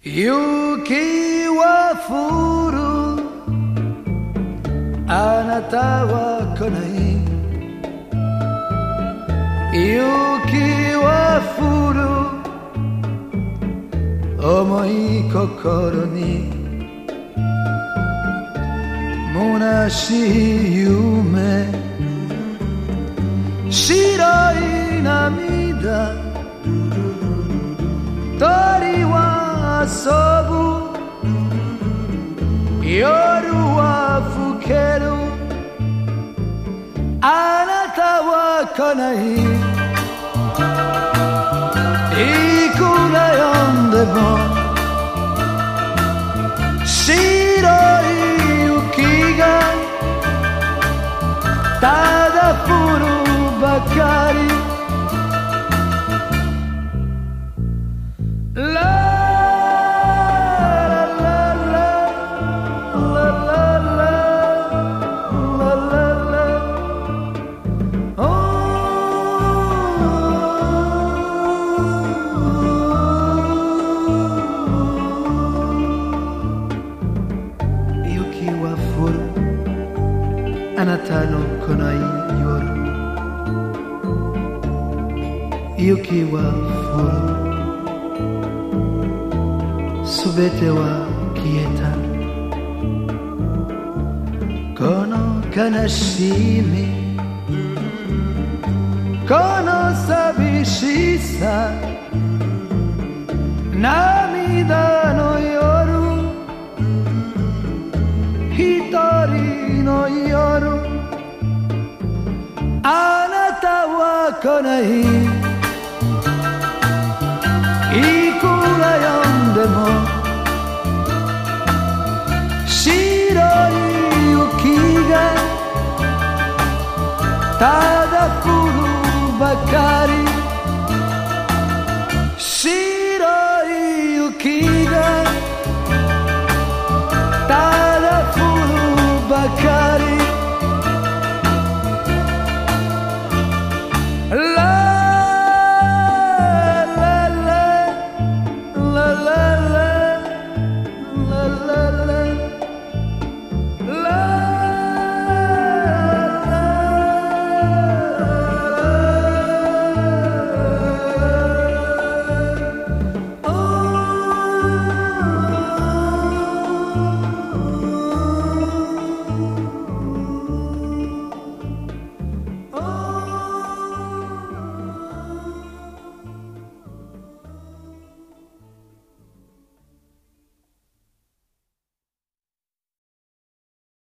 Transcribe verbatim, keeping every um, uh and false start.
雪は降る、あなたは来ない。雪は降る、重い心に虚しい夢、白い涙、鳥は遊ぶ、夜は更ける、あなたは来ない。いくら呼んでも白い雪がただ降るばかり。あなたの来ない夜、雪は降る、すべては消えた。この悲しみ、この寂しさ、涙の夜、一人の夜、あなたは来ない。いくら呼んでも白い雪がただ降るばかり。